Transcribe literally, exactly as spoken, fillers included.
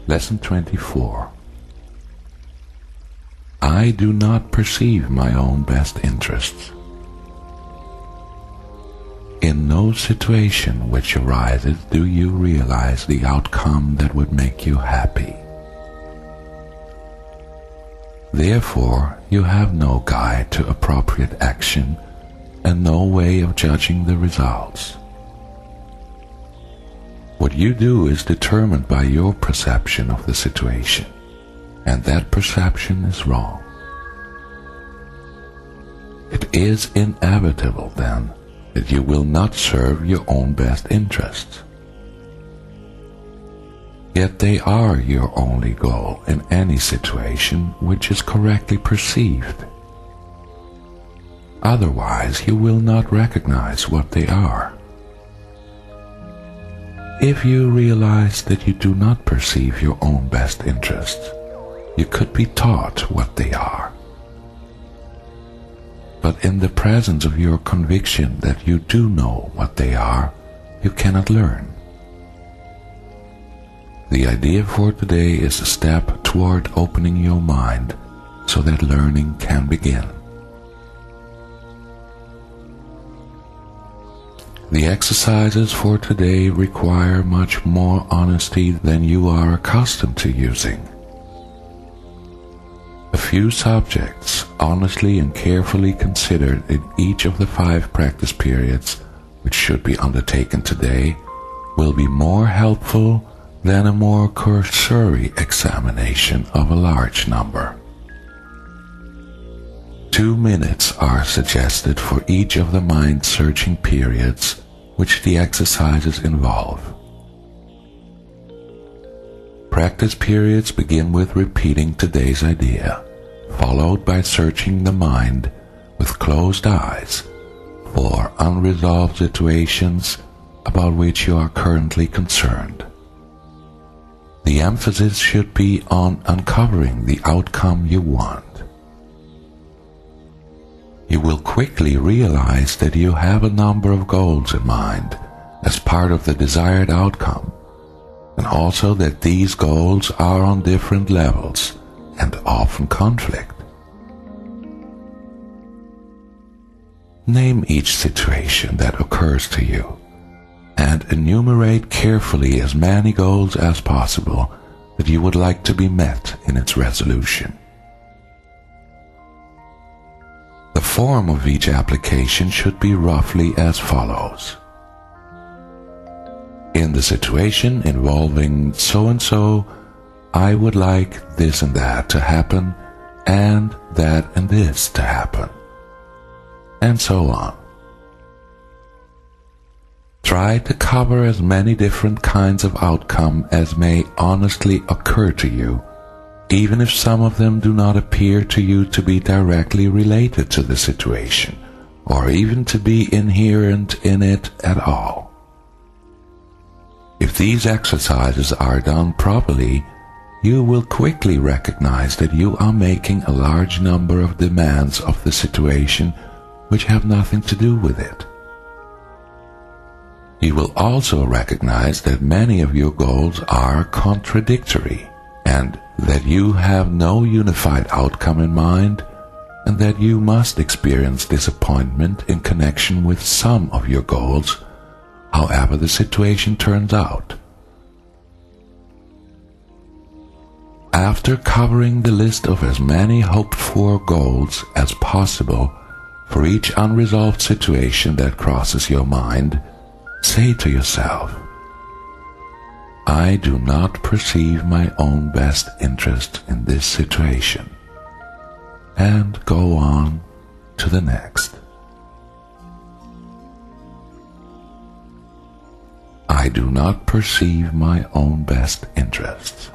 Lesson twenty-four. I do not perceive my own best interests. In no situation which arises do you realize the outcome that would make you happy. Therefore, you have no guide to appropriate action and no way of judging the results. What you do is determined by your perception of the situation, and that perception is wrong. It is inevitable, then, that you will not serve your own best interests. Yet they are your only goal in any situation which is correctly perceived. Otherwise, you will not recognize what they are. If you realize that you do not perceive your own best interests, you could be taught what they are. But in the presence of your conviction that you do know what they are, you cannot learn. The idea for today is a step toward opening your mind so that learning can begin. The exercises for today require much more honesty than you are accustomed to using. A few subjects, honestly and carefully considered in each of the five practice periods which should be undertaken today, will be more helpful than a more cursory examination of a large number. Two minutes are suggested for each of the mind-searching periods which the exercises involve. Practice periods begin with repeating today's idea, followed by searching the mind with closed eyes for unresolved situations about which you are currently concerned. The emphasis should be on uncovering the outcome you want. You will quickly realize that you have a number of goals in mind as part of the desired outcome, and also that these goals are on different levels and often conflict. Name each situation that occurs to you, and enumerate carefully as many goals as possible that you would like to be met in its resolution. The form of each application should be roughly as follows. In the situation involving so-and-so, I would like this and that to happen, and that and this to happen, and so on. Try to cover as many different kinds of outcome as may honestly occur to you, even if some of them do not appear to you to be directly related to the situation, or even to be inherent in it at all. If these exercises are done properly, you will quickly recognize that you are making a large number of demands of the situation which have nothing to do with it. You will also recognize that many of your goals are contradictory, and that you have no unified outcome in mind, and that you must experience disappointment in connection with some of your goals, however the situation turns out. After covering the list of as many hoped-for goals as possible for each unresolved situation that crosses your mind, say to yourself, I do not perceive my own best interest in this situation, and go on to the next. I do not perceive my own best interests.